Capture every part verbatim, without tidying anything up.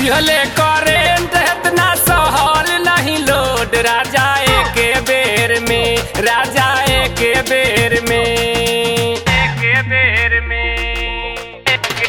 दिहले करेंट इतना सहल नहीं लोड राजा एक बेर में राजा एक बेर में एक बेर में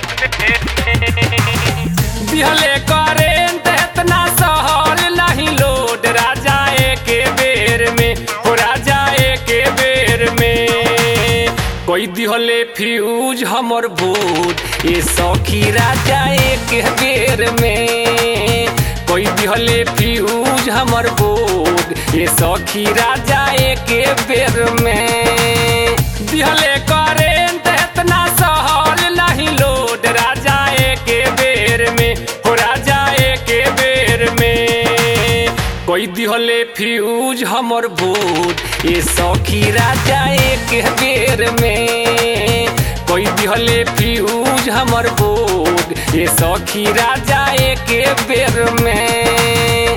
दिहले करेंट इतना सहल नहीं लोड राजा एक बेर में हो राजा एक बेर में कोई दिहले फ्यूज हमर बोर्ड ये सौखी राजा एक बेर में कोई दिहले फ्यूज हमर बोर्ड ये सौखी राजा एक बेर में दिहले करेंट इतना सहल नहीं लोड राजा एक बेर में हो राजा एक बेर में कोई दिहले फ्यूज हमर बोर्ड ये सौखी राजा एक बेर में कोई दिहले फ्यूज हमर बोर्ड ये सौखी राजा एक बेर में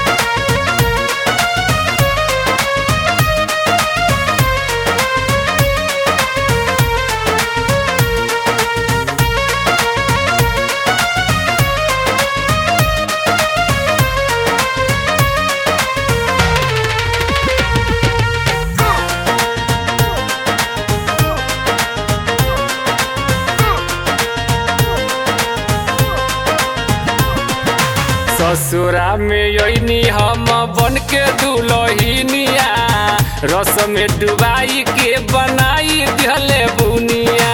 ससुरा में योनी हम बन के दुलहिनिया रस में डुबाई के बनाई दिहले बुनिया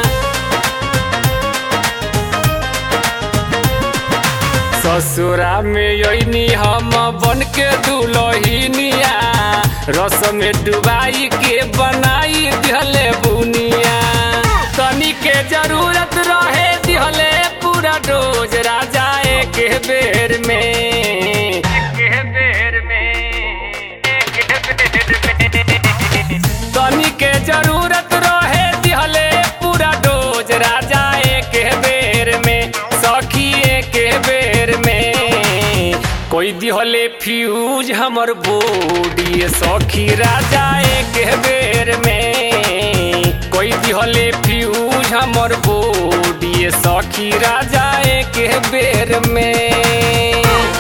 ससुरा में योनी हम बन के दुलहिनिया रस में डुबाई के बनाई दिहले बुनिया तनी के जरूरत रहे दिहले पूरा डोज राजा एक बेर में एक बेर में एक बेर में तनी के जरूरत रहे दिहले पूरा डोज राजा एक बेर में सखी एक बेर में कोई दिहले फ्यूज हमर बॉडी सखी राजा एक बेर में कोई दिहले फ्यूज हमर बॉडी सखी राजा एक बेर में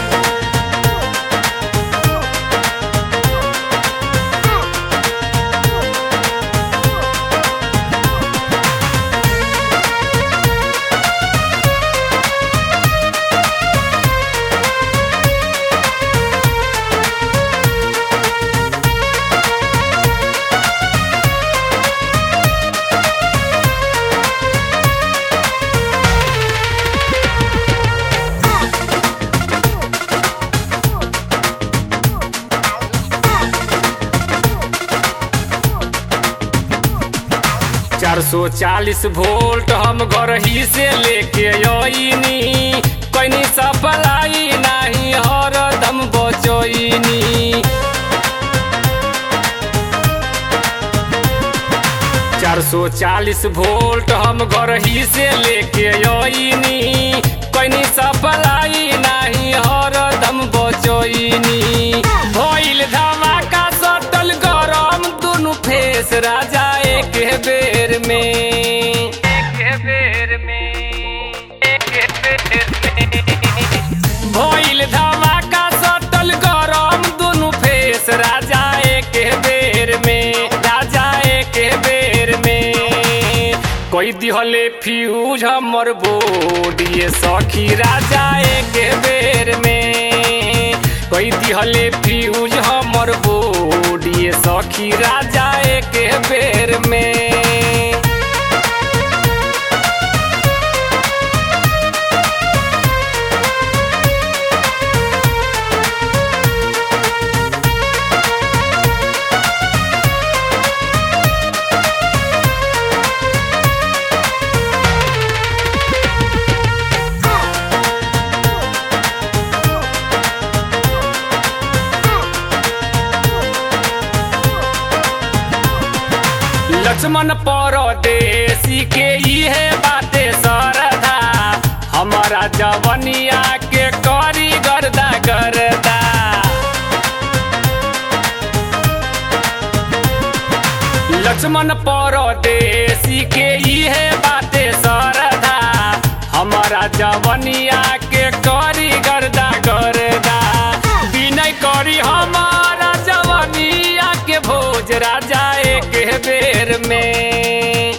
चार सौ चालीस वोल्ट हम घर ही से लेके आईनी कहीं सप्लाई नहीं हरदम बचैनी चार सौ चालीस वोल्ट हम घर ही से लेके आईनी कहीं सप्लाई नहीं हरदम बचैनी भइल धमाका सटल गरम दोनों फेस राजा एक बेर में एक बेर में एक बेर में भइल धमाका सटल गरम दोनों फेस राजा एक बेर में राजा एक बेर में कोई दिहले फ्यूज हमर बॉडी सखी राजा एक बेर में कोई दिहले फ्यूज हमर बॉडी सखी राजा एक बेर में लक्ष्मण परदेसी के इहे बाते सरदा हमारा जवनिया के करी गर्दा गर्दा लक्ष्मण परदेसी के इहे बाते सरदा हमारा जवनिया के के करी गर्दा गर्दा विनय करी हमारा जवानिया के भोज राजा एक बेर में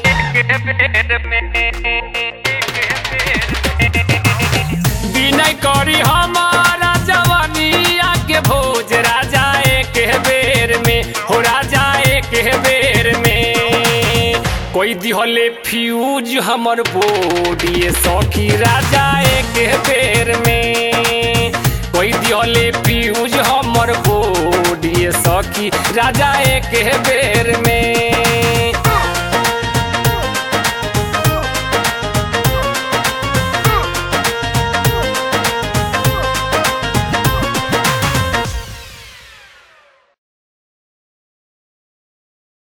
विनय करी हमारा जवानिया के भोज राजा एक बेर में हो राजा एक बेर में कोई दिहले फ्यूज हमर बॉडी सखी राजा एक बेर में कोई दिहले फ्यूज हमर बॉडी सखी राजा एक बेर में।